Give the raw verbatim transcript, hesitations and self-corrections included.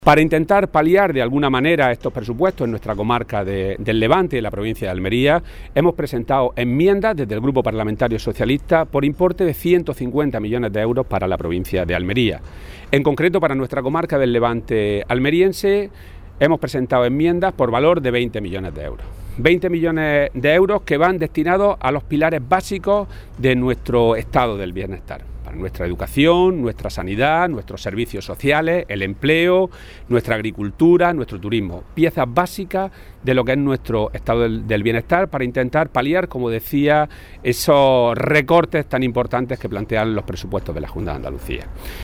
Para intentar paliar de alguna manera estos presupuestos en nuestra comarca de, del Levante y en la provincia de Almería, hemos presentado enmiendas desde el Grupo Parlamentario Socialista por importe de ciento cincuenta millones de euros para la provincia de Almería. En concreto, para nuestra comarca del Levante almeriense, hemos presentado enmiendas por valor de veinte millones de euros. veinte millones de euros que van destinados a los pilares básicos de nuestro estado del bienestar. Para nuestra educación, nuestra sanidad, nuestros servicios sociales, el empleo, nuestra agricultura, nuestro turismo. Piezas básicas de lo que es nuestro estado del, del bienestar para intentar paliar, como decía, esos recortes tan importantes que plantean los presupuestos de la Junta de Andalucía.